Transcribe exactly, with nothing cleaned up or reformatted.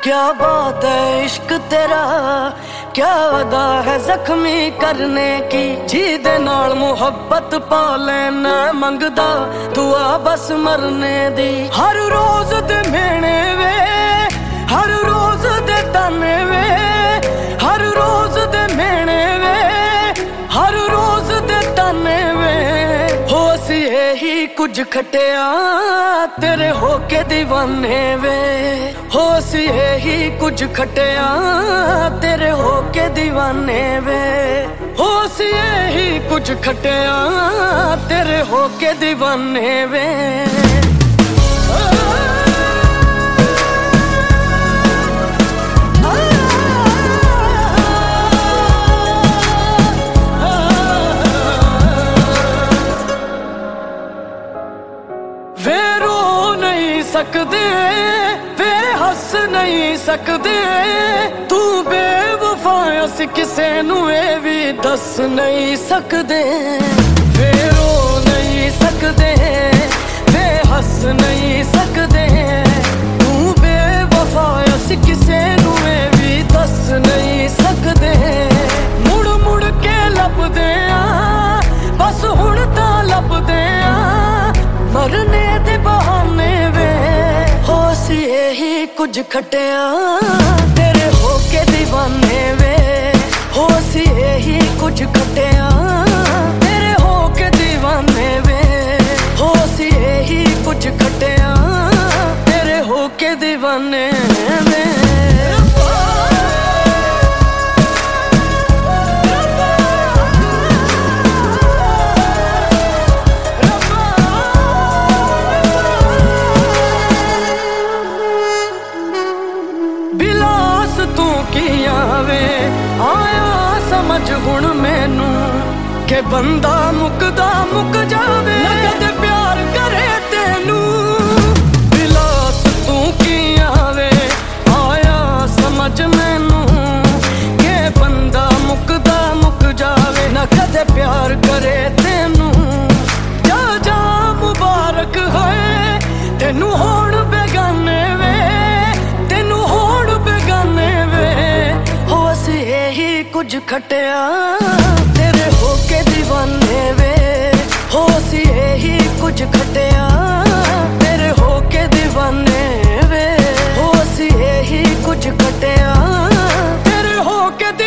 क्या बात है इश्क तेरा, क्या अदा है जख्मी करने की। जी दे नाल मुहब्बत पा लेना मंगदा दुआ बस मरने दी। हर रोज दे मेहने वे, हर रोज दे ताने वे, हर रोज दे मेहने वे, हर रोज दे ताने वे। हो असी यही कुछ खटिया तेरे होके दीवाने वे। हो असी यही कुछ खटिया तेरे होके दीवाने वे। हो असी यही कुछ खटिया तेरे होके दीवाने वे। वे रो नहीं सकते, वे हंस नहीं सकते, तू बेवफा असी किसे नू ए भी दस नहीं सकते। वे रो नहीं सकते, वे हंस नहीं सकते, तू बेवफा असी किसे नू ए भी दस नहीं सकते। मुड़ मुड़ के लभदे आ बस हुण तां लभदे आ मरने दे बहाने वे। हो असी यही कुछ खटिया तेरे होके दीवाने वे। हो असी यही कुछ खटिया तेरे होके दीवाने वे। हो असी यही कुछ खटिया तेरे होके दीवाने वे। आया समझ हुण मैनू के बंदा मुकदा मुक जावे कदे प्यार करे तेनू। विलास तू की आवे आया समझ मैनू के बंदा मुकदा मुक जावे ना कदे प्यार करे तेनू। जा जा मुबारक होए तेनू होण बेगाने वे, तेनू होण बेगाने वे। हो असी यही कुछ खटिया तेरे होके दीवाने वे। हो असी यही कुछ खटिया तेरे होके दीवाने वे। हो असी यही कुछ खटिया तेरे होके